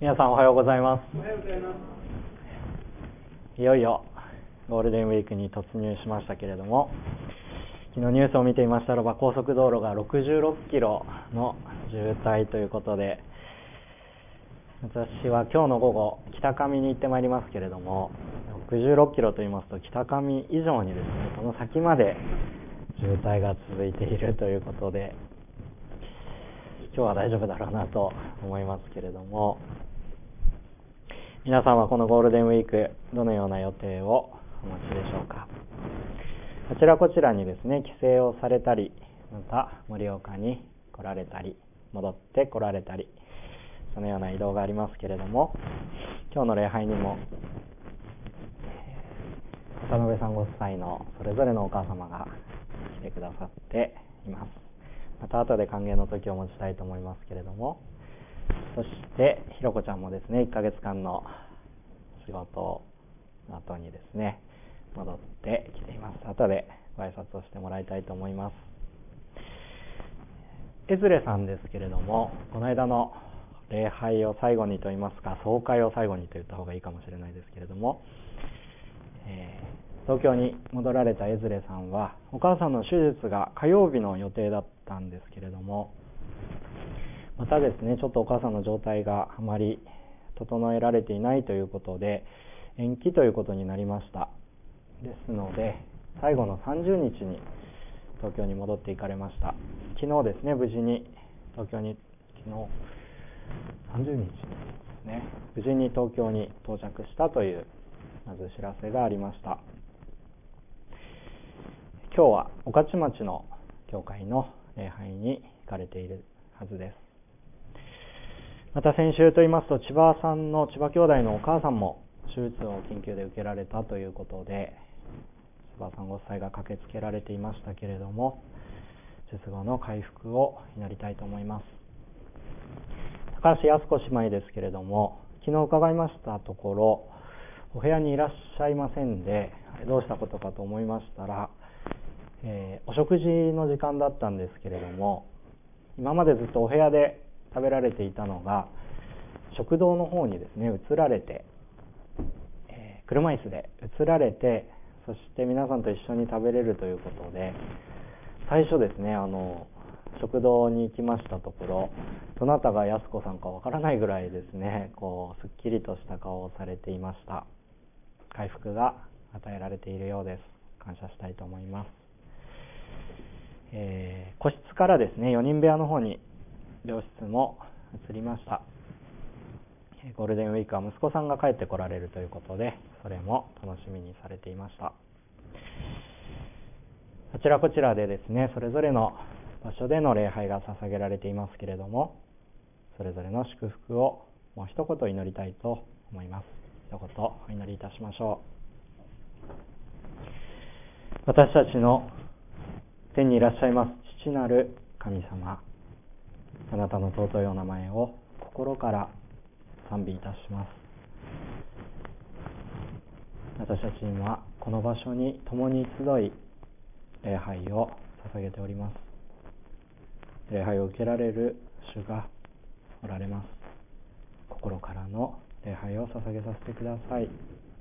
皆さんおはようございます。 おはようございます。 いよいよゴールデンウィークに突入しましたけれども、昨日ニュースを見ていましたらば、高速道路が66キロの渋滞ということで、私は今日の午後北上に行ってまいりますけれども、66キロと言いますと北上以上にですね、その先まで渋滞が続いているということで、今日は大丈夫だろうなと思いますけれども、皆さんはこのゴールデンウィークどのような予定をお持ちでしょうか。あちらこちらにですね、帰省をされたり、また盛岡に来られたり、戻って来られたり、そのような移動がありますけれども、今日の礼拝にも渡辺さんご夫妻のそれぞれのお母様が来てくださっています。また後で歓迎の時を持ちたいと思いますけれども、そしてひろこちゃんもですね、1ヶ月間の仕事の後にですね戻ってきています。後でご挨拶をしてもらいたいと思います。エズレさんですけれども、この間の礼拝を最後にといいますか、総会を最後にと言った方がいいかもしれないですけれども、東京に戻られたエズレさんは、お母さんの手術が火曜日の予定だったんですけれども、またですね、ちょっとお母さんの状態があまり整えられていないということで延期ということになりました。ですので最後の30日に東京に戻っていかれました。昨日ですね、無事に東京に、昨日30日ですね、無事に東京に到着したというまず知らせがありました。今日は御徒町の教会の礼拝に行かれているはずです。また先週と言いますと、千葉兄弟のお母さんも手術を緊急で受けられたということで、千葉さんご夫妻が駆けつけられていましたけれども、術後の回復を祈りたいと思います。高橋靖子姉妹ですけれども、昨日伺いましたところ、お部屋にいらっしゃいませんで、どうしたことかと思いましたら、お食事の時間だったんですけれども、今までずっとお部屋で食べられていたのが食堂の方にですね移られて、車椅子で移られて、そして皆さんと一緒に食べれるということで、最初ですね、食堂に行きましたところ、どなたが安子さんかわからないぐらいですね、すっきりとした顔をされていました。回復が与えられているようです。感謝したいと思います。個室からですね、4人部屋の方に病室も移りました。ゴールデンウィークは息子さんが帰ってこられるということで、それも楽しみにされていました。あちらこちらでですね、それぞれの場所での礼拝が捧げられていますけれども、それぞれの祝福をもう一言祈りたいと思います。一言お祈りいたしましょう。私たちの天にいらっしゃいます父なる神様、あなたの尊いお名前を心から賛美いたします。私たち今この場所に共に集い礼拝を捧げております。礼拝を受けられる主がおられます。心からの礼拝を捧げさせてください。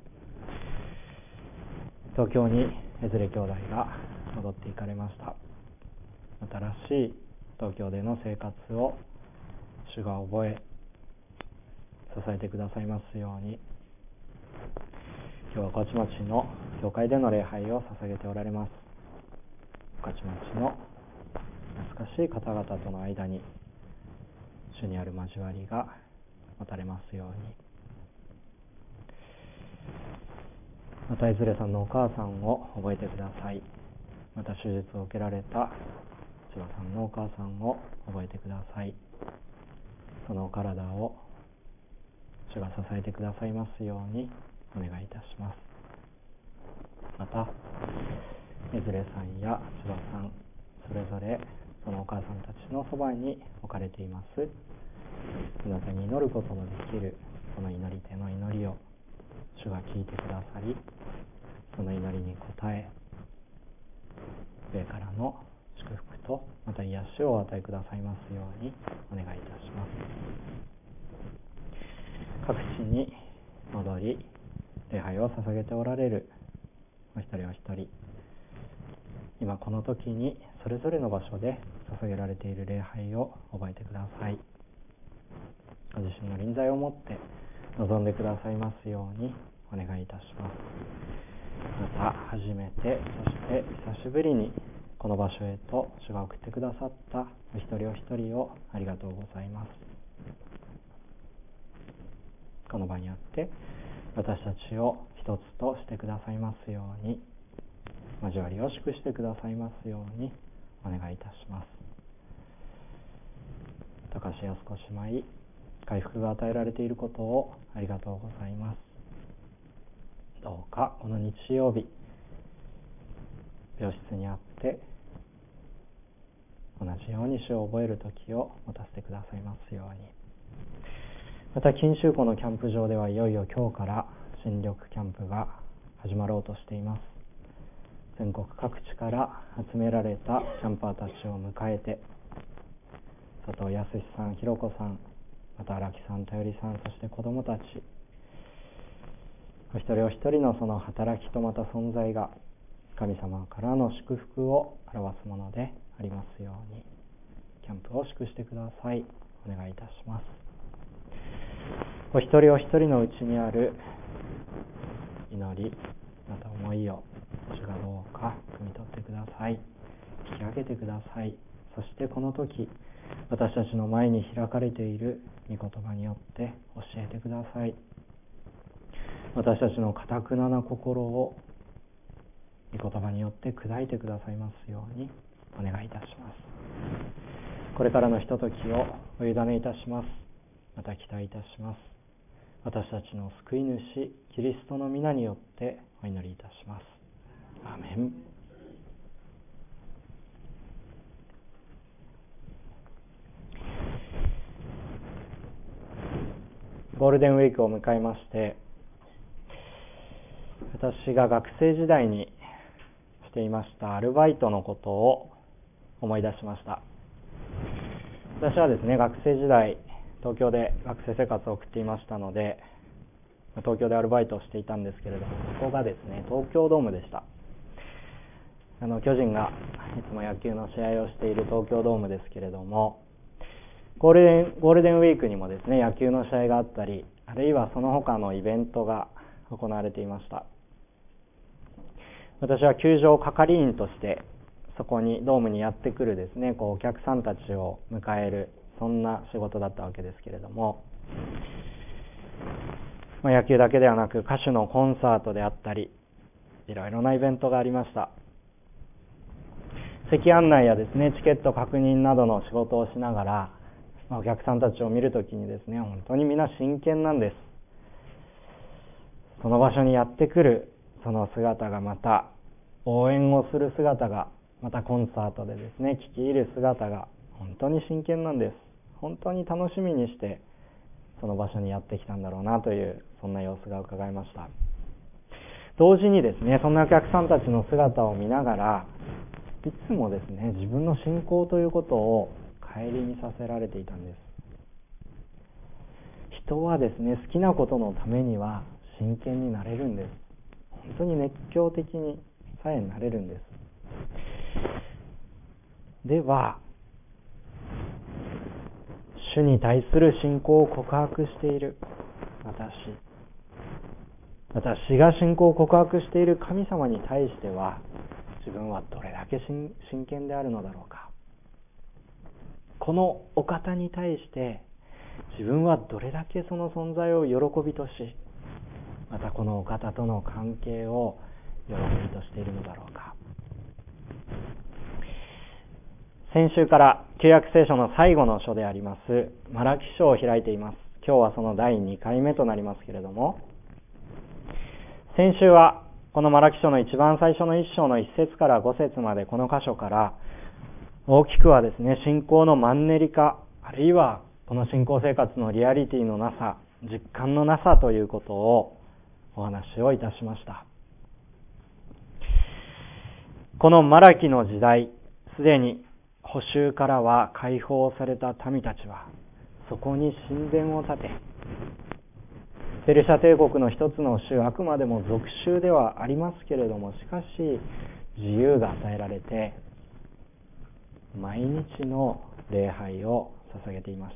東京にエズレ兄弟が戻っていかれました。新しい東京での生活を主が覚え支えてくださいますように。今日は御徒町の教会での礼拝を捧げておられます。御徒町の懐かしい方々との間に主にある交わりが持たれますように。またいずれさんのお母さんを覚えてください。また手術を受けられた千葉さんのお母さんを覚えてください。そのお体を主が支えてくださいますようにお願いいたします。またいずれさんや千葉さん、それぞれそのお母さんたちのそばに置かれていますあなたに祈ることのできるこの祈り手の祈りを主が聞いてくださり、その祈りに応え、上からの祝福とまた癒しをお与えくださいますようにお願いいたします。 各地に戻り礼拝を捧げておられるお一人お一人、今この時にそれぞれの場所で捧げられている礼拝を覚えてください。ご自身の臨在をもって臨んでくださいますようにお願いいたします。また初めて、そして久しぶりにこの場所へと主が送ってくださったお一人お一人をありがとうございます。この場にあって私たちを一つとしてくださいますように、交わりを祝してくださいますようにお願いいたします。高橋靖子姉妹、回復が与えられていることをありがとうございます。どうかこの日曜日、病室にあって同じように主を覚える時を持たせてくださいますように。また錦秋湖のキャンプ場ではいよいよ今日から新緑キャンプが始まろうとしています。全国各地から集められたキャンパーたちを迎えて、佐藤康さん、ひろこさん、また荒木さん、たよりさん、そして子どもたち、お一人お一人のその働きとまた存在が神様からの祝福を表すものでありますように、キャンプを祝してください。お願いいたします。お一人お一人のうちにある祈り、また思いを主がどうか汲み取ってください。引き上げてください。そしてこの時、私たちの前に開かれている御言葉によって教えてください。私たちの堅くなな心を御言葉によって砕いてくださいますようにお願いいたします。これからのひとときをお委ねいたします。また期待いたします。私たちの救い主キリストの皆によってお祈りいたします。アーメン。ゴールデンウィークを迎えまして、私が学生時代にしていましたアルバイトのことを思い出しました。私はですね、学生時代東京で学生生活を送っていましたので、東京でアルバイトをしていたんですけれども、そこがですね、東京ドームでした。巨人がいつも野球の試合をしている東京ドームですけれども、ゴールデンウィークにもですね、野球の試合があったり、あるいはその他のイベントが行われていました。私は球場係員としてそこにドームにやってくるですね、お客さんたちを迎える、そんな仕事だったわけですけれども、野球だけではなく歌手のコンサートであったり、いろいろなイベントがありました。席案内やですね、チケット確認などの仕事をしながら、お客さんたちを見るときにですね、本当にみんな真剣なんです。その場所にやってくるその姿が、また応援をする姿が、またコンサートでですね、聴き入る姿が本当に真剣なんです。本当に楽しみにしてその場所にやってきたんだろうなという、そんな様子が伺えました。同時にですね、そんなお客さんたちの姿を見ながら、いつもですね、自分の信仰ということを顧みさせられていたんです。人はですね、好きなことのためには真剣になれるんです。本当に熱狂的にさえなれるんです。では、主に対する信仰を告白している私が信仰を告白している神様に対しては、自分はどれだけ真剣であるのだろうか。このお方に対して自分はどれだけその存在を喜びとし、またこのお方との関係を喜びとしているのだろうか。先週から旧約聖書の最後の書でありますマラキ書を開いています。今日はその第2回目となりますけれども、先週はこのマラキ書の一番最初の1章の1節から5節まで、この箇所から大きくはですね、信仰のマンネリ化、あるいはこの信仰生活のリアリティのなさ、実感のなさということをお話をいたしました。このマラキの時代、すでに捕囚からは解放された民たちは、そこに神殿を建て、 ペルシャ帝国の一つの州、あくまでも属州ではありますけれども、しかし自由が与えられて毎日の礼拝を捧げていました。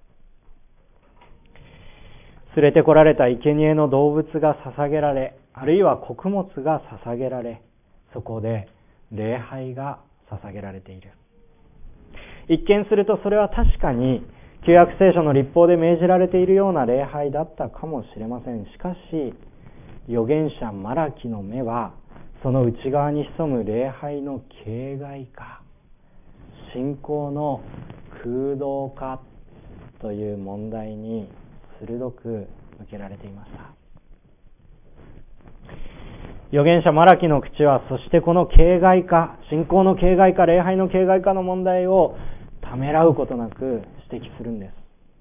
連れてこられた生贄の動物が捧げられ、あるいは穀物が捧げられ、そこで礼拝が捧げられている。一見するとそれは確かに旧約聖書の律法で命じられているような礼拝だったかもしれません。しかし預言者マラキの目はその内側に潜む礼拝の形骸化、信仰の空洞化という問題に鋭く向けられていました。預言者マラキの口は、そしてこの形骸化、信仰の形骸化、礼拝の形骸化の問題をためらうことなく指摘するんです。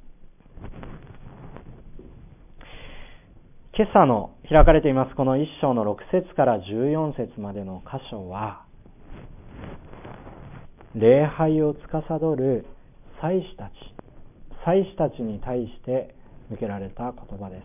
今朝の開かれていますこの1章の6節から14節までの箇所は、礼拝を司る祭司たちに対して向けられた言葉です。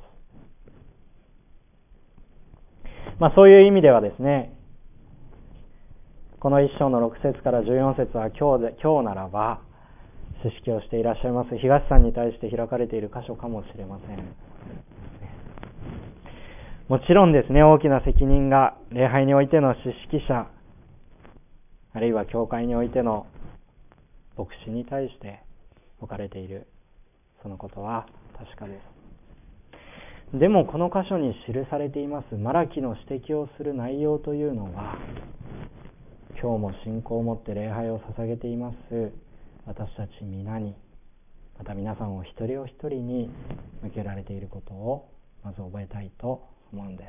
そういう意味ではですね、この1章の6節から14節は今日ならば知識をしていらっしゃいます東さんに対して開かれている箇所かもしれません。もちろんですね、大きな責任が礼拝においての司式者、あるいは教会においての牧師に対して置かれている、そのことは確かです。でもこの箇所に記されていますマラキの指摘をする内容というのは、今日も信仰を持って礼拝を捧げています私たち皆に、また皆さんお一人お一人に向けられていることをまず覚えたいと思うんです。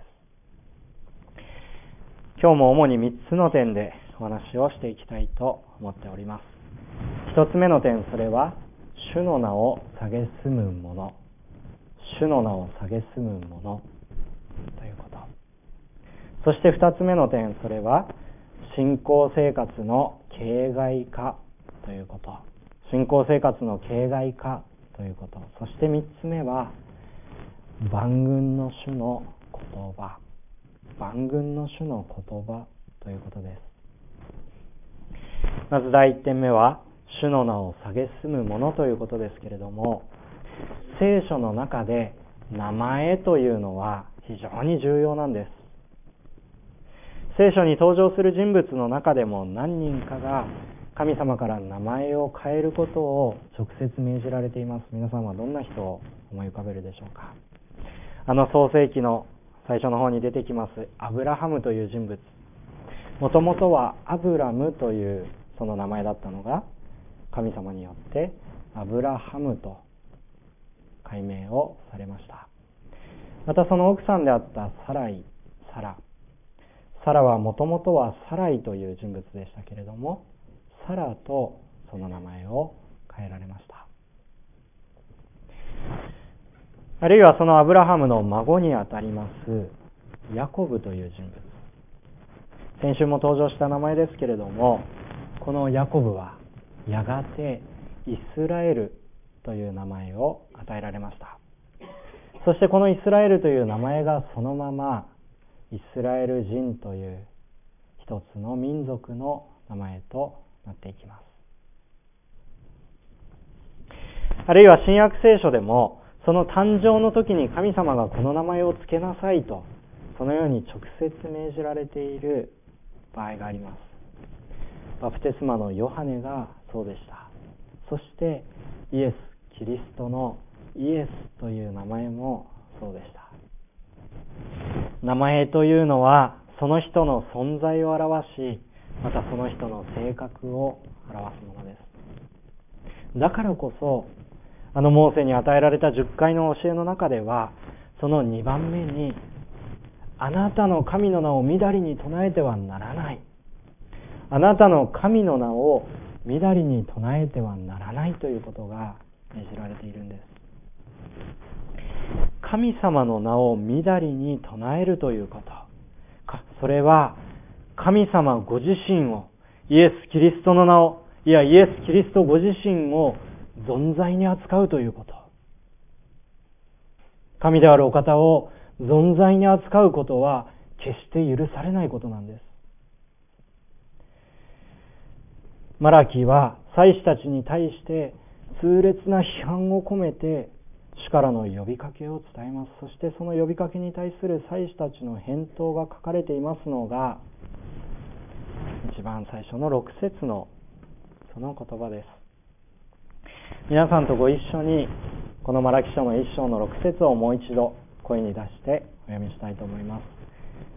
今日も主に3つの点でお話をしていきたいと思っております。1つ目の点、それは主の名を蔑む者、主の名を蔑む者ということ。そして2つ目の点、それは信仰生活の形骸化ということ。信仰生活の形骸化ということ。そして3つ目は万軍の主の言葉。万軍の主の言葉ということです。まず第1点目は主の名を蔑む者ということですけれども、聖書の中で名前というのは非常に重要なんです。聖書に登場する人物の中でも何人かが神様から名前を変えることを直接命じられています。皆さんはどんな人を思い浮かべるでしょうか。創世記の最初の方に出てきますアブラハムという人物、もともとはアブラムというその名前だったのが、神様によってアブラハムと改名をされました。またその奥さんであったサラはもともとはサライという人物でしたけれども、サラとその名前を変えられました。あるいはそのアブラハムの孫にあたりますヤコブという人物、先週も登場した名前ですけれども、このヤコブはやがてイスラエルという名前を与えられました。そしてこのイスラエルという名前がそのままイスラエル人という一つの民族の名前となっていきます。あるいは新約聖書でもその誕生の時に神様がこの名前を付けなさいと、そのように直接命じられている場合があります。バプテスマのヨハネがそうでした。そしてイエス・キリストのイエスという名前もそうでした。名前というのはその人の存在を表し、またその人の性格を表すものです。だからこそモーセに与えられた10回の教えの中では、その2番目に、あなたの神の名をみだりに唱えてはならない、あなたの神の名をみだりに唱えてはならないということが命じられているんです。神様の名をみだりに唱えるということ、それは神様ご自身を、イエス・キリストの名を、いやイエス・キリストご自身を存在に扱うということ。 神であるお方を存在に扱うことは決して許されないことなんです。マラキは祭司たちに対して痛烈な批判を込めて主からの呼びかけを伝えます。そしてその呼びかけに対する祭司たちの返答が書かれていますのが、一番最初の6節のその言葉です。皆さんとご一緒にこのマラキ書の1章の6節をもう一度声に出してお読みしたいと思います。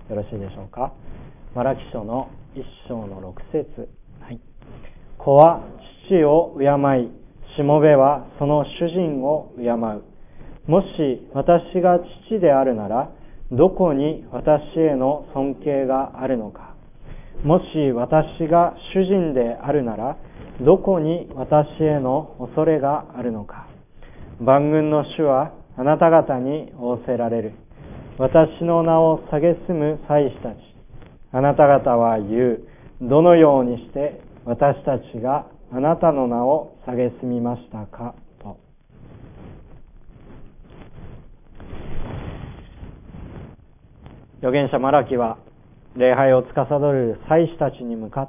よろしいでしょうか。マラキ書の1章の6節、はい。子は父を敬い、しもべはその主人を敬う。もし私が父であるなら、どこに私への尊敬があるのか。もし私が主人であるなら、どこに私への恐れがあるのか。万軍の主はあなた方に仰せられる。私の名を蔑む祭司たち。あなた方は言う。どのようにして私たちがあなたの名を蔑みましたかと。預言者マラキは礼拝を司る祭司たちに向かって、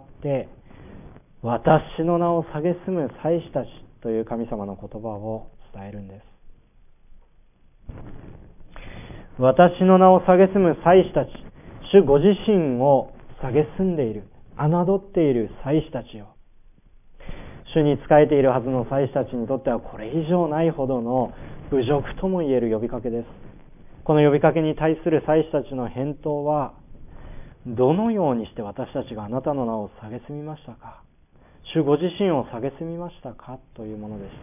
私の名を蔑む祭司たちという神様の言葉を伝えるんです。私の名を蔑む祭司たち、主ご自身を蔑んでいる、侮っている祭司たちよ。主に仕えているはずの祭司たちにとってはこれ以上ないほどの侮辱ともいえる呼びかけです。この呼びかけに対する祭司たちの返答は、どのようにして私たちがあなたの名を蔑みましたか。主ご自身を蔑みましたかというものでした。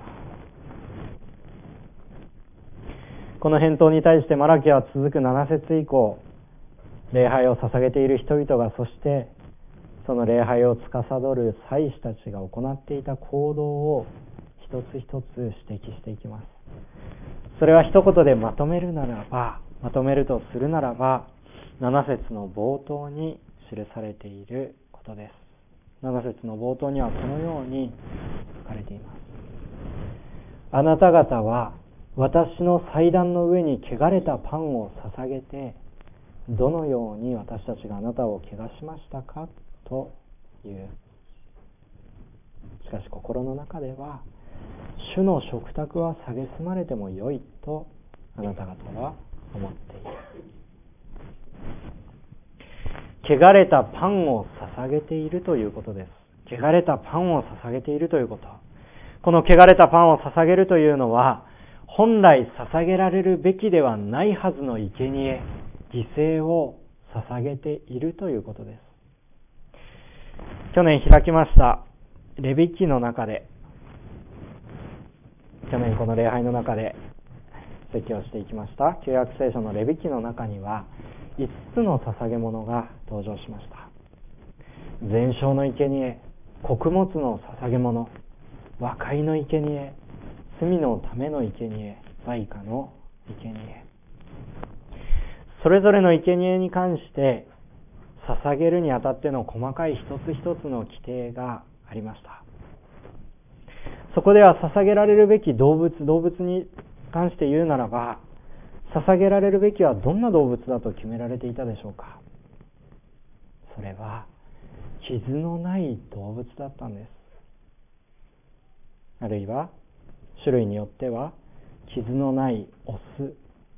この返答に対してマラキは続く7節以降、礼拝を捧げている人々が、そしてその礼拝を司る祭司たちが行っていた行動を一つ一つ指摘していきます。それは一言でまとめるとするならば、7節の冒頭に記されていることです。7節の冒頭にはこのように書かれています。あなた方は私の祭壇の上に汚れたパンを捧げて、どのように私たちがあなたを汚しましたかという。しかし心の中では、主の食卓は蔑まれてもよいとあなた方は思っている。汚れたパンを捧げているということです。汚れたパンを捧げているということ。この汚れたパンを捧げるというのは、本来捧げられるべきではないはずの生贄、犠牲を捧げているということです。去年開きましたレビ記の中で、去年この礼拝の中で説教していきました旧約聖書のレビ記の中には5つの捧げ物が登場しました。全焼の生贄、穀物の捧げ物、和解の生贄、罪のための生贄、罪過の生贄。それぞれの生贄に関して捧げるにあたっての細かい一つ一つの規定がありました。そこでは捧げられるべき動物に関して言うならば、捧げられるべきはどんな動物だと決められていたでしょうか。それは傷のない動物だったんです。あるいは種類によっては傷のないオス、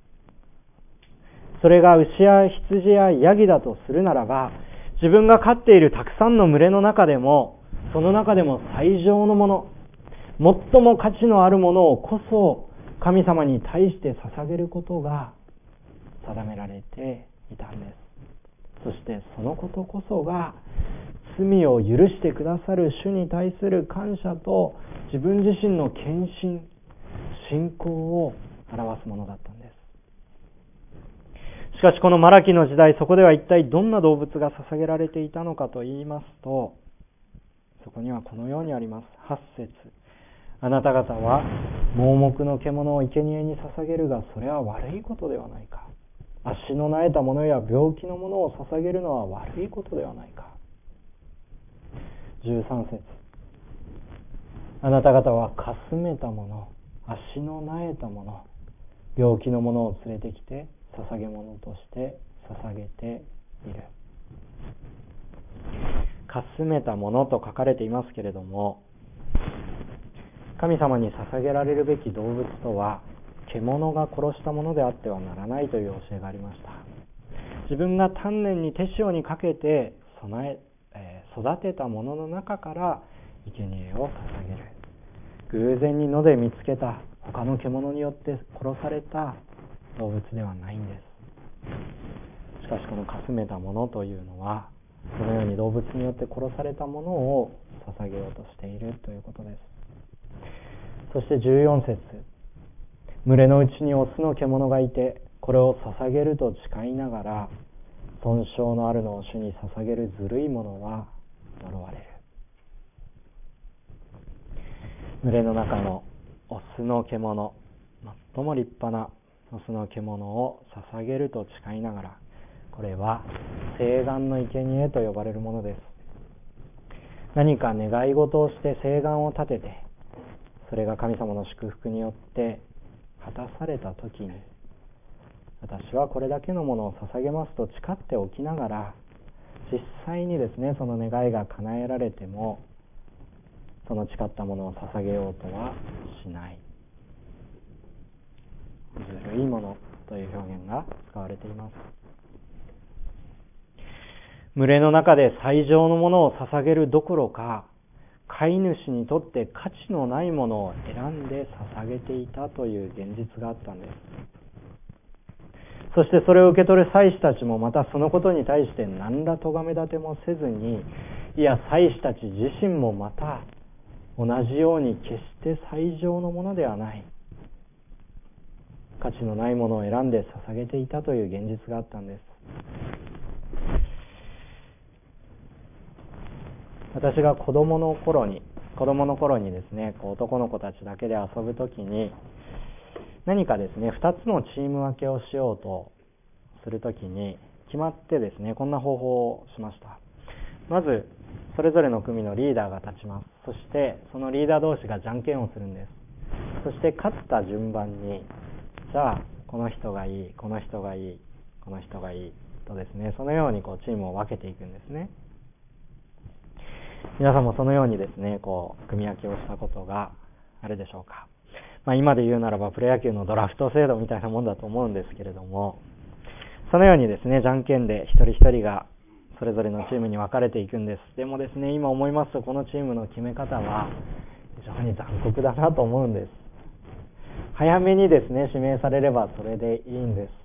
それが牛や羊やヤギだとするならば、自分が飼っているたくさんの群れの中でも、その中でも最上のもの、最も価値のあるものをこそ神様に対して捧げることが定められていたんです。そしてそのことこそが罪を許してくださる主に対する感謝と自分自身の献身、信仰を表すものだったんです。しかしこのマラキの時代、そこでは一体どんな動物が捧げられていたのかと言いますと、そこにはこのようにあります。8節、あなた方は盲目の獣を生贄に捧げるが、それは悪いことではないか。足の萎えたものや病気のものを捧げるのは悪いことではないか。13節、あなた方はかすめたもの、足の萎えたもの、 病気の者を連れてきて捧げ物として捧げている。かすめたものと書かれていますけれども、神様に捧げられるべき動物とは獣が殺したものであってはならないという教えがありました。自分が丹念に手塩にかけて育てたものの中から生贄を捧げる。偶然に野で見つけた他の獣によって殺された動物ではないんです。しかしこのかすめたものというのは、そのように動物によって殺されたものを捧げようとしているということです。そして14節、群れのうちにオスの獣がいて、これを捧げると誓いながら、損傷のあるのを主に捧げるずるい者は呪われる。群れの中のオスの獣、最も立派なオスの獣を捧げると誓いながら、これは誓願の生贄と呼ばれるものです。何か願い事をして誓願を立てて、それが神様の祝福によって果たされたときに、私はこれだけのものを捧げますと誓っておきながら、実際にですね、その願いが叶えられても、その誓ったものを捧げようとはしない。ずるいものという表現が使われています。群れの中で最上のものを捧げるどころか、飼い主にとって価値のないものを選んで捧げていたという現実があったんです。そしてそれを受け取る祭司たちもまたそのことに対して何ら咎め立てもせずに、いや祭司たち自身もまた同じように決して最上のものではない、価値のないものを選んで捧げていたという現実があったんです。私が子供の頃にですね、男の子たちだけで遊ぶときに、何かですね、2つのチーム分けをしようとするときに決まってですね、こんな方法をしました。まずそれぞれの組のリーダーが立ちます。そしてそのリーダー同士がじゃんけんをするんです。そして勝った順番に、じゃあこの人がいい、この人がいい、この人がいいとですね、そのようにチームを分けていくんですね。皆さんもそのようにですね、組み分けをしたことがあるでしょうか。今で言うならばプロ野球のドラフト制度みたいなもんだと思うんですけれども、そのようにですね、じゃんけんで一人一人がそれぞれのチームに分かれていくんです。でもですね、今思いますとこのチームの決め方は非常に残酷だなと思うんです。早めにですね、指名されればそれでいいんです。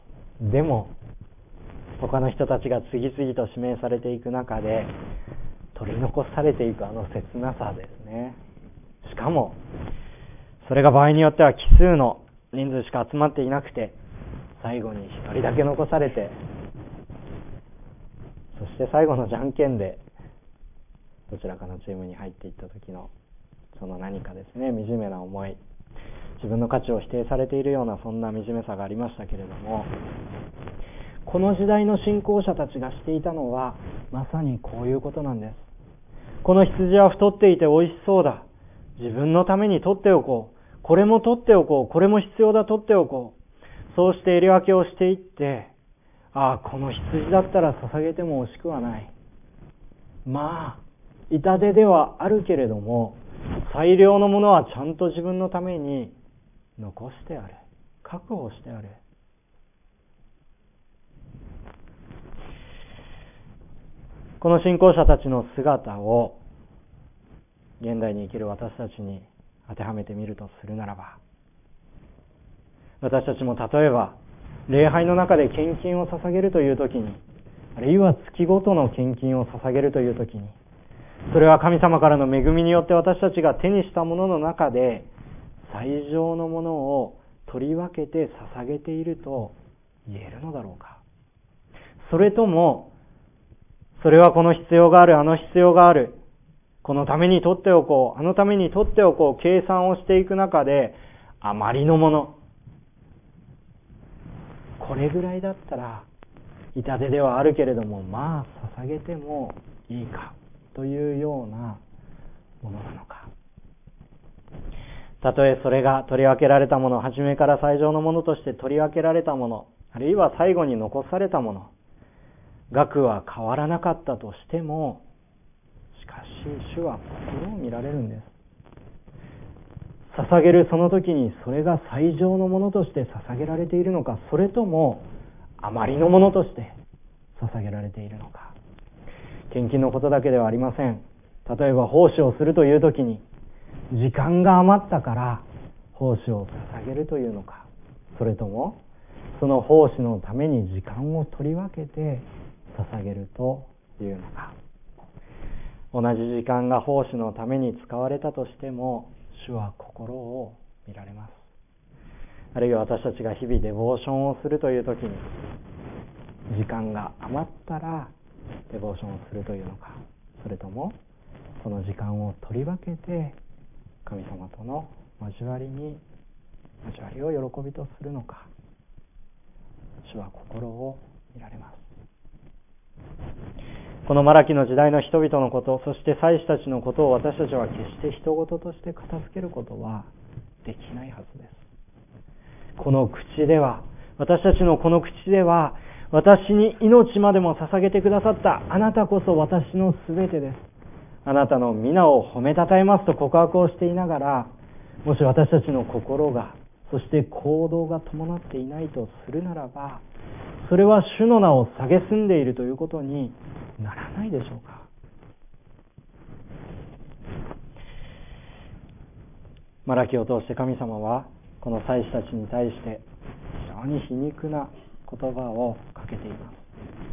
でも他の人たちが次々と指名されていく中で取り残されていくあの切なさですね。しかもそれが場合によっては奇数の人数しか集まっていなくて、最後に一人だけ残されて、そして最後のじゃんけんでどちらかのチームに入っていった時のその何かですね、惨めな思い、自分の価値を否定されているようなそんな惨めさがありましたけれども、この時代の信仰者たちがしていたのはまさにこういうことなんです。この羊は太っていて美味しそうだ、自分のために取っておこう、これも取っておこう、これも必要だ、取っておこう、そうして入れ分けをしていって、この羊だったら捧げても惜しくはない、痛手ではあるけれども最良のものはちゃんと自分のために残してある、確保してある。この信仰者たちの姿を現代に生きる私たちに当てはめてみるとするならば、私たちも例えば礼拝の中で献金を捧げるというときに、あるいは月ごとの献金を捧げるというときに、それは神様からの恵みによって私たちが手にしたものの中で最上のものを取り分けて捧げていると言えるのだろうか。それともそれはこの必要がある、あの必要がある、このために取っておこう、あのために取っておこう、計算をしていく中であまりのもの、これぐらいだったら痛手ではあるけれども捧げてもいいかというようなものなのか。 たとえそれが取り分けられたもの、初めから最上のものとして取り分けられたもの、あるいは最後に残されたもの、額は変わらなかったとしても、しかし主は心を見られるんです。捧げるその時にそれが最上のものとして捧げられているのか、それともあまりのものとして捧げられているのか。献金のことだけではありません。例えば奉仕をするという時に時間が余ったから奉仕を捧げるというのか、それともその奉仕のために時間を取り分けて捧げるというのか。同じ時間が奉仕のために使われたとしても、主は心を見られます。あるいは私たちが日々デボーションをするという時に、時間が余ったらデボーションをするというのか、それともその時間を取り分けて神様との交わりを喜びとするのか。主は心を見られます。このマラキの時代の人々のこと、そして祭司たちのことを私たちは決して人事として片付けることはできないはずです。この口では、私たちのこの口では、私に命までも捧げてくださったあなたこそ私のすべてです。あなたの皆を褒めたたえますと告白をしていながら、もし私たちの心が、そして行動が伴っていないとするならば、それは主の名を蔑んでいるということにならないでしょうか。マラキを通して神様はこの祭司たちに対して非常に皮肉な言葉をかけています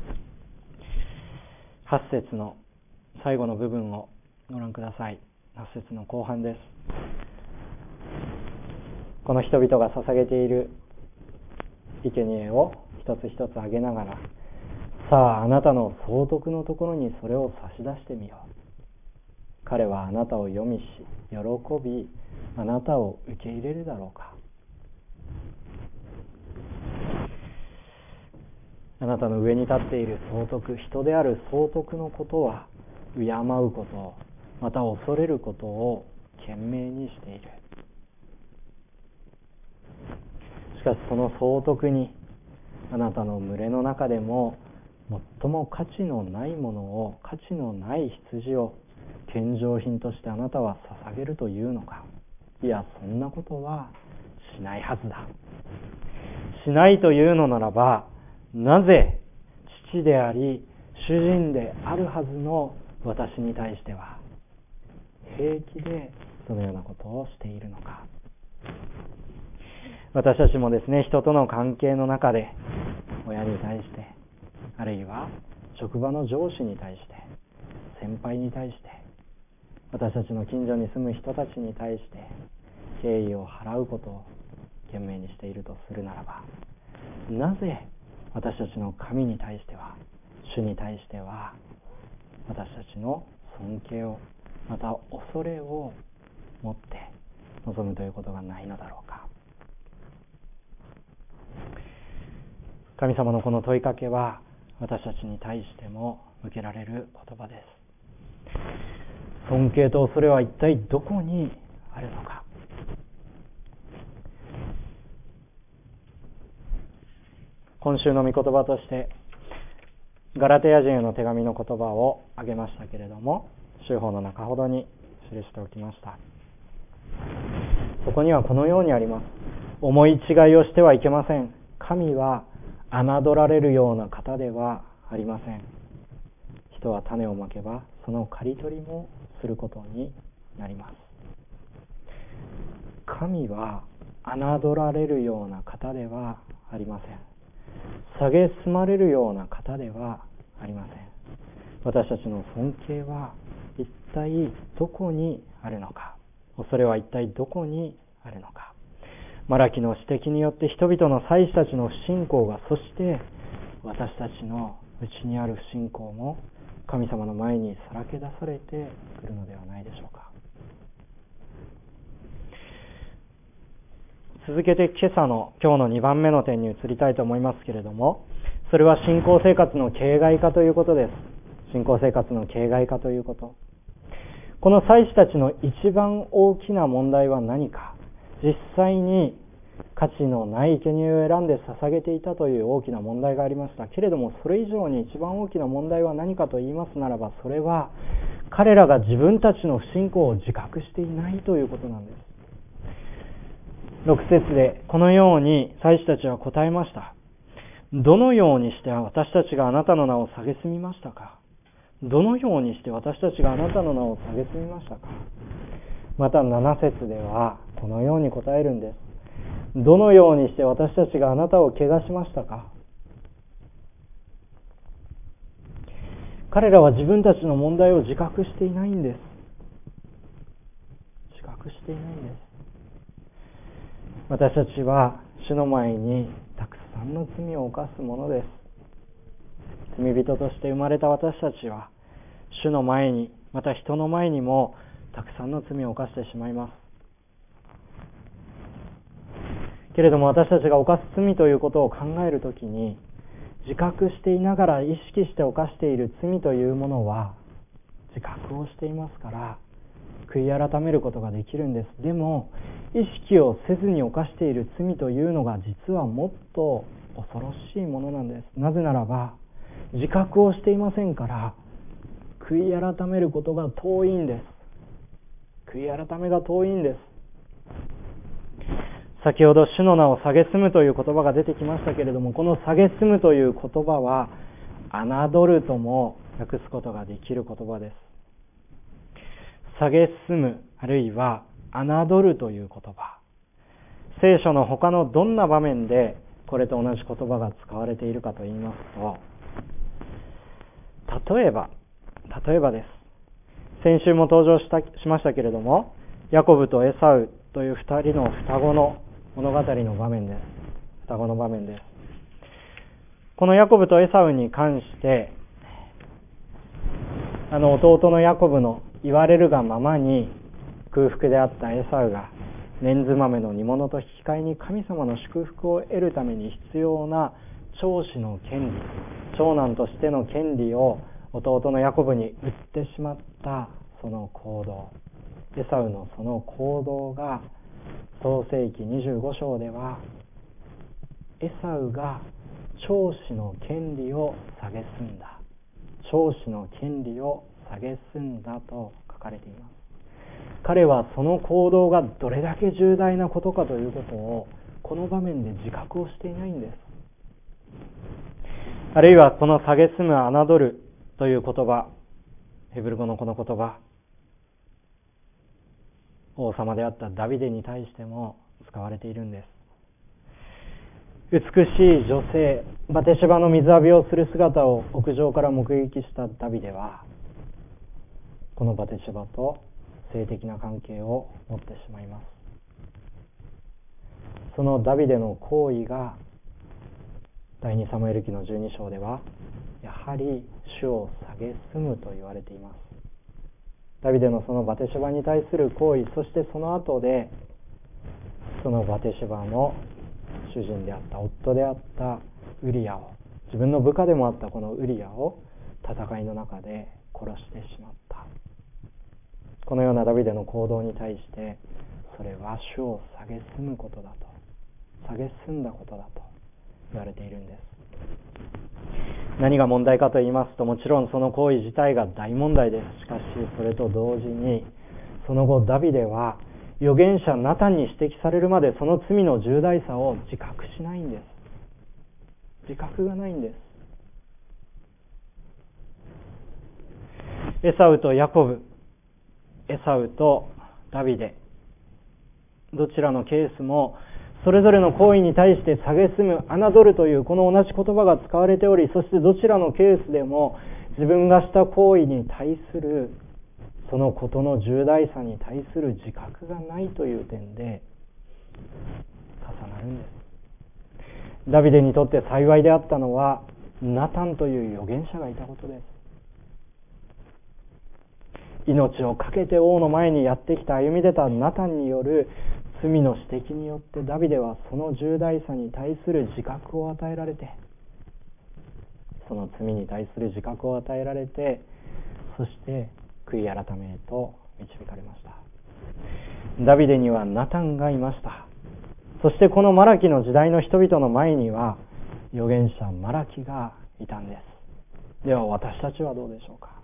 。8節の最後の部分をご覧ください。8節の後半です。この人々が捧げている生贄を一つ一つ挙げながら、さああなたの総督のところにそれを差し出してみよう。彼はあなたを読みし喜び、あなたを受け入れるだろうか。あなたの上に立っている総督、人である総督のことは敬うこと、また恐れることを懸命にしている。しかしその総督にあなたの群れの中でも最も価値のないものを、価値のない羊を献上品としてあなたは捧げるというのか。いや、そんなことはしないはずだ。しないというのならば、なぜ父であり主人であるはずの私に対しては平気でそのようなことをしているのか。私たちもですね、人との関係の中で親に対して、あるいは職場の上司に対して、先輩に対して、私たちの近所に住む人たちに対して敬意を払うことを懸命にしているとするならば、なぜ私たちの神に対しては、主に対しては、私たちの尊敬を、また恐れを持って臨むということがないのだろうか。神様のこの問いかけは、私たちに対しても受けられる言葉です。尊敬と恐れは一体どこにあるのか。今週の御言葉としてガラテヤ人への手紙の言葉を挙げましたけれども、週報の中ほどに記しておきました。そこにはこのようにあります。思い違いをしてはいけません。神は侮られるような方ではありません。人は種をまけばその刈り取りもすることになります。神は侮られるような方ではありません。蔑まれるような方ではありません。私たちの尊敬は一体どこにあるのか。恐れは一体どこにあるのか。マラキの指摘によって人々の祭司たちの不信仰が、そして私たちの内にある不信仰も神様の前にさらけ出されてくるのではないでしょうか。続けて今日の2番目の点に移りたいと思いますけれども、それは信仰生活の形骸化ということです。信仰生活の形骸化ということ。この祭司たちの一番大きな問題は何か。 実際に価値のない生贄を選んで捧げていたという大きな問題がありました。けれどもそれ以上に一番大きな問題は何かと言いますならば、それは彼らが自分たちの不信仰を自覚していないということなんです。6節でこのように祭司たちは答えました。どのようにして私たちがあなたの名を蔑みましたか。どのようにして私たちがあなたの名を蔑みましたか。また7節ではこのように答えるんです。どのようにして私たちがあなたを汚しましたか。彼らは自分たちの問題を自覚していないんです。自覚していないんです。私たちは主の前にたくさんの罪を犯すものです。罪人として生まれた私たちは主の前に、また人の前にもたくさんの罪を犯してしまいます。けれども私たちが犯す罪ということを考えるときに、自覚していながら意識して犯している罪というものは自覚をしていますから悔い改めることができるんです。でも意識をせずに犯している罪というのが実はもっと恐ろしいものなんです。なぜならば自覚をしていませんから悔い改めることが遠いんです。悔い改めが遠いんです。先ほど主の名を蔑むという言葉が出てきましたけれども、この蔑むという言葉は侮るとも訳すことができる言葉です。蔑むあるいは侮るという言葉、聖書の他のどんな場面でこれと同じ言葉が使われているかと言いますと、例えばです。先週も登場しましたけれども、ヤコブとエサウという2人の双子の物語の場面です。双子の場面です。このヤコブとエサウに関して弟のヤコブの言われるがままに空腹であったエサウがレンズ豆の煮物と引き換えに神様の祝福を得るために必要な長子の権利、長男としての権利を弟のヤコブに売ってしまったその行動、エサウのその行動が創世記25章ではエサウが長子の権利を蔑んだ、長子の権利を蔑んだと書かれています。彼はその行動がどれだけ重大なことかということをこの場面で自覚をしていないんです。あるいはこの蔑む侮るという言葉、ヘブル語のこの言葉、王様であったダビデに対しても使われているんです。美しい女性バテシバの水浴びをする姿を屋上から目撃したダビデはこのバテシバと性的な関係を持ってしまいます。そのダビデの行為が第2サムエル記の12章ではやはり主を蔑むと言われています。ダビデのそのバテシバに対する行為、そしてその後でそのバテシバの主人であった夫であったウリアを、自分の部下でもあったこのウリアを戦いの中で殺してしまった。このようなダビデの行動に対してそれは主を蔑むことだと、蔑んだことだと言われているんです。何が問題かと言いますと、もちろんその行為自体が大問題です。しかしそれと同時にその後ダビデは預言者ナタンに指摘されるまでその罪の重大さを自覚しないんです。自覚がないんです。エサウとヤコブ、エサウとダビデ、どちらのケースもそれぞれの行為に対して蔑む、侮るというこの同じ言葉が使われており、そしてどちらのケースでも自分がした行為に対するそのことの重大さに対する自覚がないという点で重なるんです。ダビデにとって幸いであったのはナタンという預言者がいたことです。命を懸けて王の前にやってきた歩み出たナタンによる罪の指摘によってダビデはその重大さに対する自覚を与えられて、その罪に対する自覚を与えられて、そして悔い改めへと導かれました。 ダビデにはナタンがいました。そしてこのマラキの時代の人々の前には預言者マラキがいたんです。では私たちはどうでしょうか。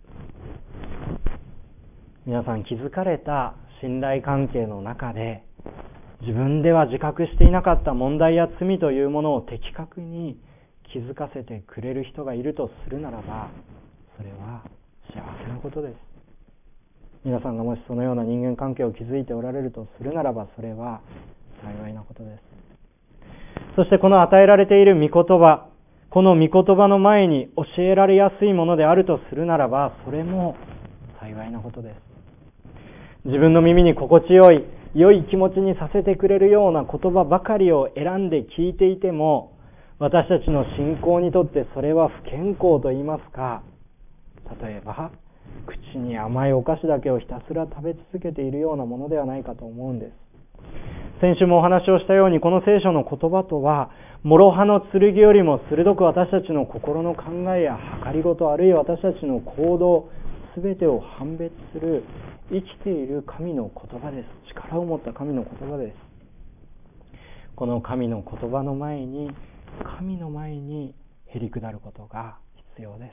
皆さん、築かれた信頼関係の中で自分では自覚していなかった問題や罪というものを的確に気づかせてくれる人がいるとするならば、それは幸せなことです。皆さんがもしそのような人間関係を築いておられるとするならば、それは幸いなことです。そしてこの与えられている御言葉、この御言葉の前に教えられやすいものであるとするならば、それも幸いなことです。自分の耳に心地よい、良い気持ちにさせてくれるような言葉ばかりを選んで聞いていても、私たちの信仰にとってそれは不健康と言いますか、例えば口に甘いお菓子だけをひたすら食べ続けているようなものではないかと思うんです。先週もお話をしたように、この聖書の言葉とは諸刃の剣よりも鋭く私たちの心の考えや計りごと、あるいは私たちの行動すべてを判別する生きている神の言葉です。力を持った神の言葉です。この神の言葉の前に、神の前にへり下ることが必要です。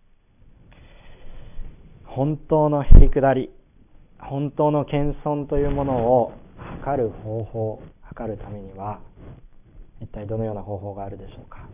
本当のへり下り、本当の謙遜というものを測る方法、測るためには一体どのような方法があるでしょうか。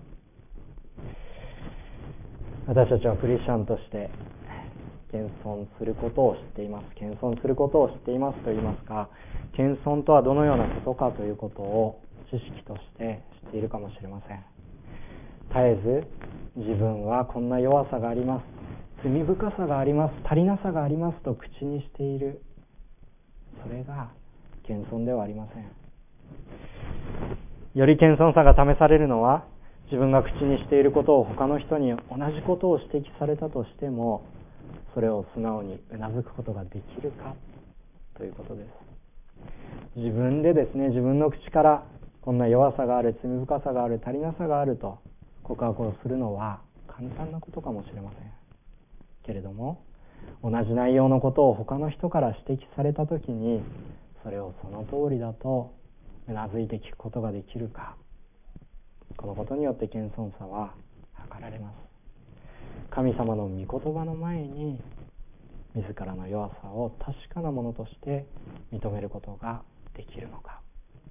私たちはクリスチャンとして謙遜することを知っています。謙遜することを知っていますと言いますか、謙遜とはどのようなことかということを知識として知っているかもしれません。絶えず自分はこんな弱さがあります、罪深さがあります、足りなさがありますと口にしている、それが謙遜ではありません。より謙遜さが試されるのは、自分が口にしていることを他の人に同じことを指摘されたとしても、それを素直にうなずくことができるかということです。自分でですね、自分の口からこんな弱さがある、罪深さがある、足りなさがあると告白をするのは簡単なことかもしれませんけれども、同じ内容のことを他の人から指摘されたときに、それをその通りだとうなずいて聞くことができるか、このことによって謙遜さは測られます。神様の御言葉の前に自らの弱さを確かなものとして認めることができるのか。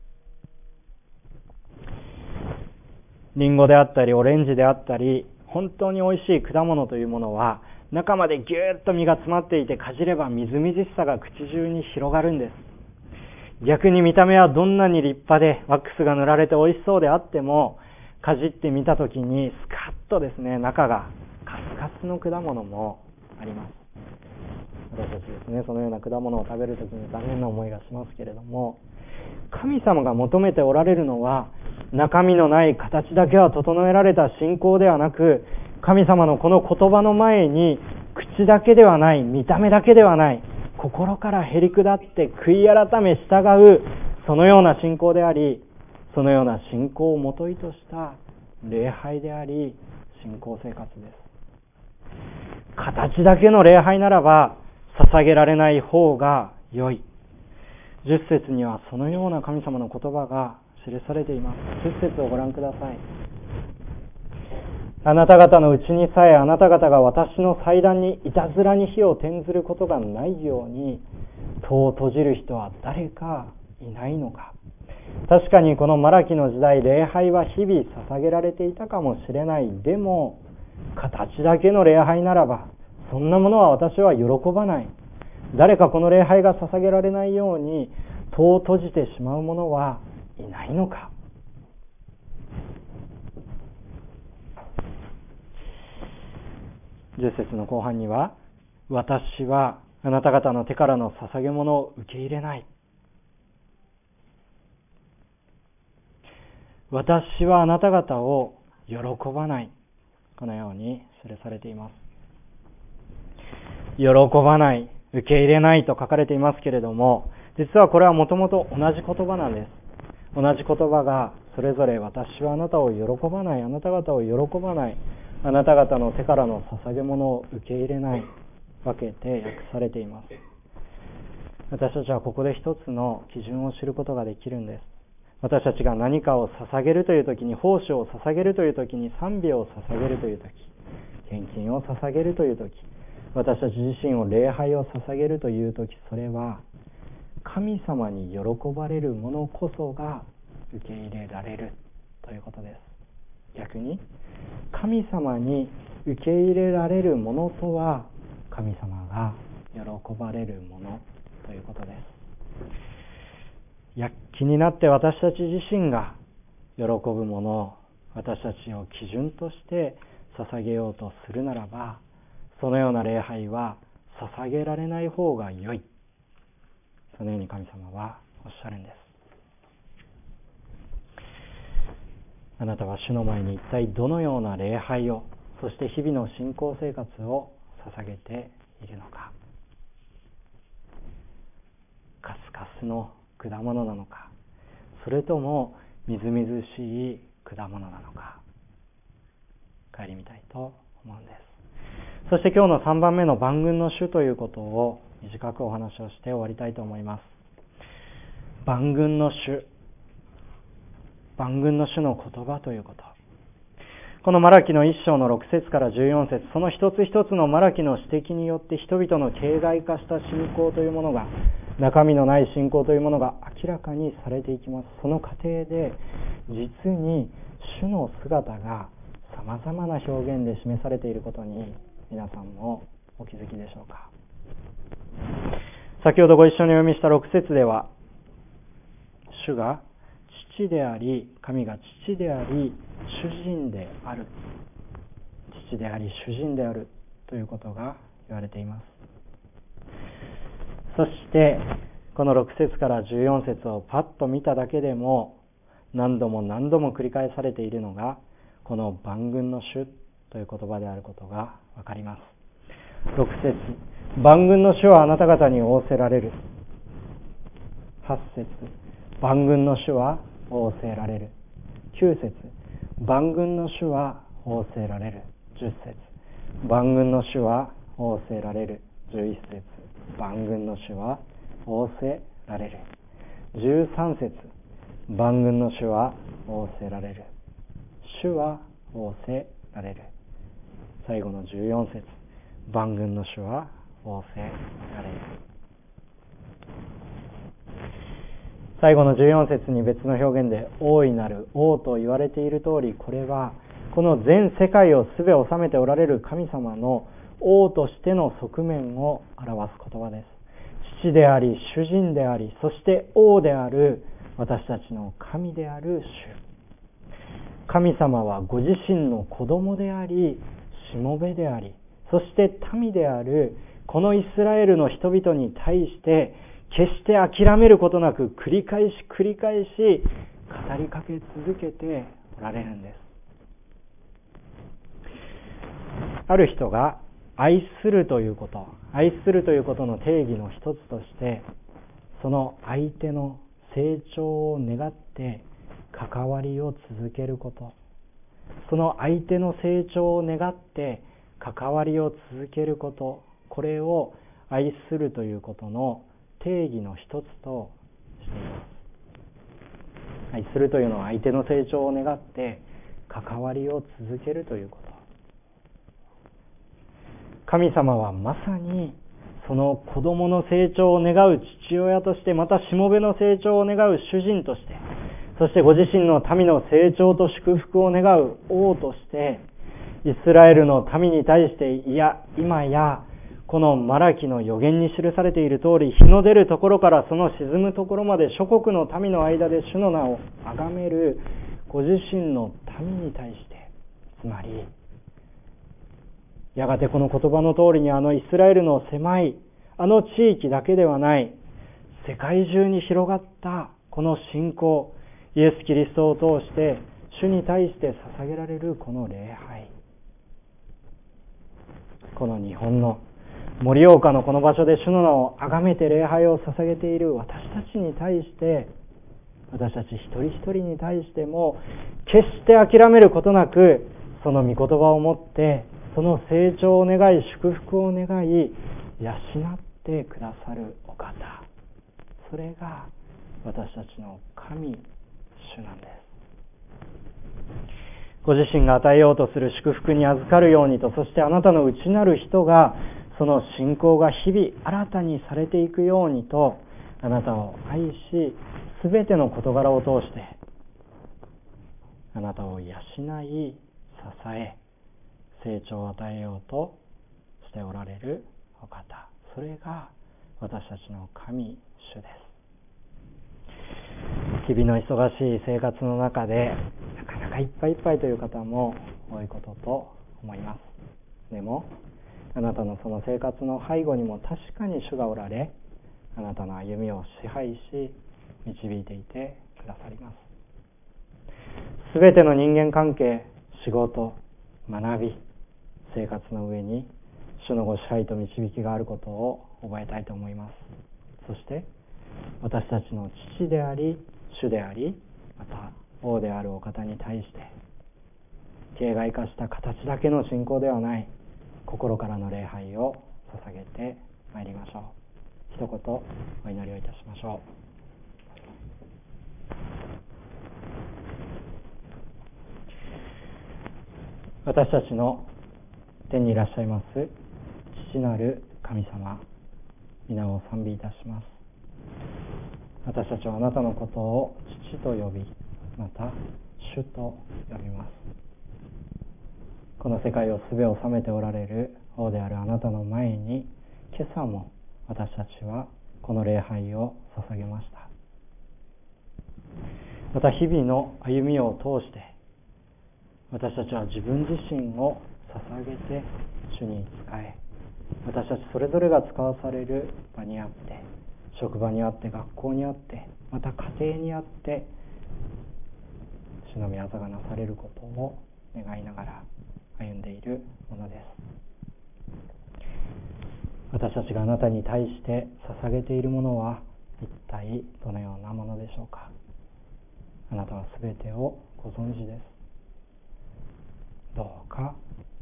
リンゴであったりオレンジであったり、本当に美味しい果物というものは中までぎゅーっと実が詰まっていて、かじればみずみずしさが口中に広がるんです。逆に見た目はどんなに立派でワックスが塗られて美味しそうであっても、かじってみたときにスカッとですね、中がカスカスの果物もあります。私たちですね、そのような果物を食べるときに残念な思いがしますけれども、神様が求めておられるのは中身のない形だけは整えられた信仰ではなく、神様のこの言葉の前に口だけではない、見た目だけではない、心からへり下って悔い改め従う、そのような信仰であり、そのような信仰をもといとした礼拝であり、信仰生活です。形だけの礼拝ならば捧げられない方が良い。10節にはそのような神様の言葉が記されています。10節をご覧ください。あなた方のうちにさえあなた方が私の祭壇にいたずらに火を転ずることがないように戸を閉じる人は誰かいないのか。確かにこのマラキの時代、礼拝は日々捧げられていたかもしれない。でも形だけの礼拝ならばそんなものは私は喜ばない。誰かこの礼拝が捧げられないように戸を閉じてしまう者はいないのか。10節の後半には、私はあなた方の手からの捧げ物を受け入れない。私はあなた方を喜ばない。このように記されています。喜ばない、受け入れないと書かれていますけれども、実はこれはもともと同じ言葉なんです。同じ言葉がそれぞれ、私はあなたを喜ばない、あなた方を喜ばない、あなた方の手からの捧げ物を受け入れない、分けて訳されています。 私たちはここで一つの基準を知ることができるんです。私たちが何かを捧げるというときに、奉仕を捧げるというときに、賛美を捧げるというとき、献金を捧げるというとき、私たち自身を礼拝を捧げるというとき、それは神様に喜ばれるものこそが受け入れられるということです。逆に神様に受け入れられるものとは、神様が喜ばれるものということです。躍起になって私たち自身が喜ぶものを、私たちを基準として捧げようとするならば、そのような礼拝は捧げられない方が良い、そのように神様はおっしゃるんです。あなたは主の前に一体どのような礼拝を、そして日々の信仰生活を捧げているのか。カスカスの果物なのか、それともみずみずしい果物なのか、顧みたいと思うんです。そして今日の3番目の万軍の主ということを短くお話をして終わりたいと思います。万軍の主、万軍の主の言葉ということ。このマラキの1章の6節から14節、その一つ一つのマラキの指摘によって人々の形骸化した信仰というものが、中身のない信仰というものが明らかにされていきます。その過程で実に主の姿がさまざまな表現で示されていることに皆さんもお気づきでしょうか。先ほどご一緒にお読みした6節では、主が父であり、神が父であり主人である、父であり主人であるということが言われています。そしてこの6節から14節をパッと見ただけでも何度も何度も繰り返されているのが、この万軍の主という言葉であることがわかります。6節、万軍の主はあなた方に仰せられる。8節、万軍の主は仰せられる。9節、万軍の主は仰せられる。10節、万軍の主は仰せられる。11節、万軍の主は仰せられる。13節、万軍の主は仰せられる。主は仰せられる。最後の14節、万軍の主は仰せられる。最後の14節に別の表現で大いなる王と言われている通り、これはこの全世界をすべ治めておられる神様の王としての側面を表す言葉です。父であり主人であり、そして王である私たちの神である主。神様はご自身の子供であり、しもべであり、そして民であるこのイスラエルの人々に対して決して諦めることなく繰り返し語りかけ続けておられるんです。ある人が愛するということの定義の一つとして、その相手の成長を願って関わりを続けること、その相手の成長を願って関わりを続けること、これを愛するということの定義の一つとしています。愛するというのは相手の成長を願って関わりを続けるということ。神様はまさにその子供の成長を願う父親として、またしもべの成長を願う主人として、そしてご自身の民の成長と祝福を願う王として、イスラエルの民に対して、いや今やこのマラキの預言に記されている通り、日の出るところからその沈むところまで諸国の民の間で主の名を崇めるご自身の民に対して、つまりやがてこの言葉の通りに、イスラエルの狭い地域だけではない、世界中に広がったこの信仰、イエス・キリストを通して主に対して捧げられるこの礼拝、この日本の盛岡のこの場所で主の名を崇めて礼拝を捧げている私たちに対して、私たち一人一人に対しても決して諦めることなく、その御言葉を持ってその成長を願い、祝福を願い、養ってくださるお方、 それが私たちの神主なんです。ご自身が与えようとする祝福に預かるようにと、そしてあなたの内なる人がその信仰が日々新たにされていくようにと、あなたを愛し、すべての事柄を通してあなたを養い、支え、成長を与えようとしておられるお方、それが私たちの神主です。日々の忙しい生活の中でなかなかいっぱいいっぱいという方も多いことと思います。でもあなたのその生活の背後にも確かに主がおられ、あなたの歩みを支配し導いていてくださります。すべての人間関係、仕事、学び、生活の上に主のご支配と導きがあることを覚えたいと思います。そして私たちの父であり主であり、また王であるお方に対して形骸化した形だけの信仰ではない心からの礼拝を捧げてまいりましょう。一言お祈りをいたしましょう。私たちの天にいらっしゃいます父なる神様、皆を賛美いたします。私たちはあなたのことを父と呼び、また主と呼びます。この世界をすべを治めておられる王であるあなたの前に、今朝も私たちはこの礼拝を捧げました。また日々の歩みを通して私たちは自分自身を捧げて主に仕え、私たちそれぞれが使わされる場にあって、職場にあって、学校にあって、また家庭にあって主の御業がなされることを願いながら歩んでいるものです。私たちがあなたに対して捧げているものは一体どのようなものでしょうか。あなたはすべてをご存知です。どうか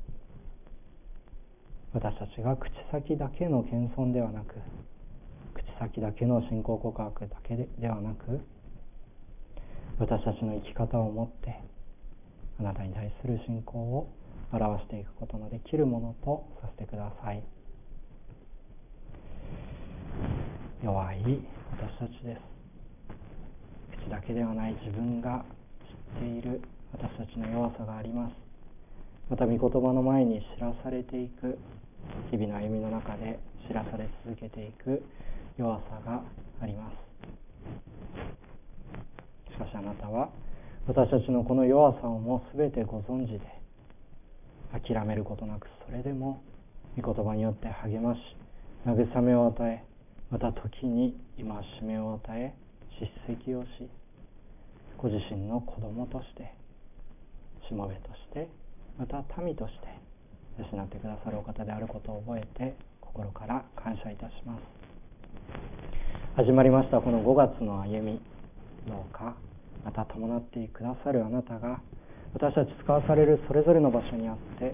私たちが口先だけの謙遜ではなく、口先だけの信仰告白だけではなく、私たちの生き方をもってあなたに対する信仰を表していくことのできるものとさせてください。弱い私たちです。口だけではない自分が知っている私たちの弱さがあります。また御言葉の前に知らされていく、日々の歩みの中で知らされ続けていく弱さがあります。しかしあなたは私たちのこの弱さをもすべてご存知で、諦めることなくそれでも御言葉によって励まし、慰めを与え、また時に戒めを与え、叱責をし、ご自身の子供として、しもべとして、また民として養ってくださるお方であることを覚えて、心から感謝いたします。始まりましたこの5月の歩み、どうかまた伴ってくださるあなたが、私たち使わされるそれぞれの場所にあって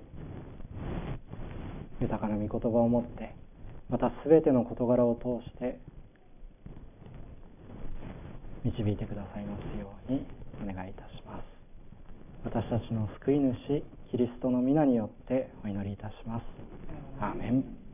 豊かな御言葉を持って、またすべての事柄を通して導いてくださいますようにお願いいたします。私たちの救い主キリストの皆によってお祈りいたします。アーメン。